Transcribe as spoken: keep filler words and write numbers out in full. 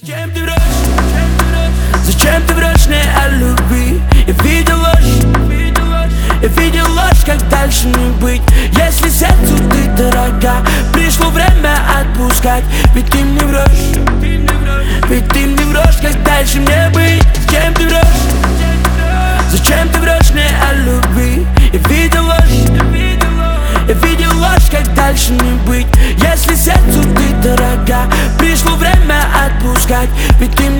Зачем ты врешь? Зачем ты врешь мне о любви? Я видел ложь, я видел ложь, как дальше не быть. Если сердцу ты дорога, пришло время отпускать. Ведь ты мне врешь, ведь ты мне врешь, как дальше мне быть. Зачем ты врешь? Зачем ты врешь мне о любви? Я видел ложь, я видел ложь, как дальше не быть. Если сердцу ты дорога, пришло время отпускать. Ведь ты мне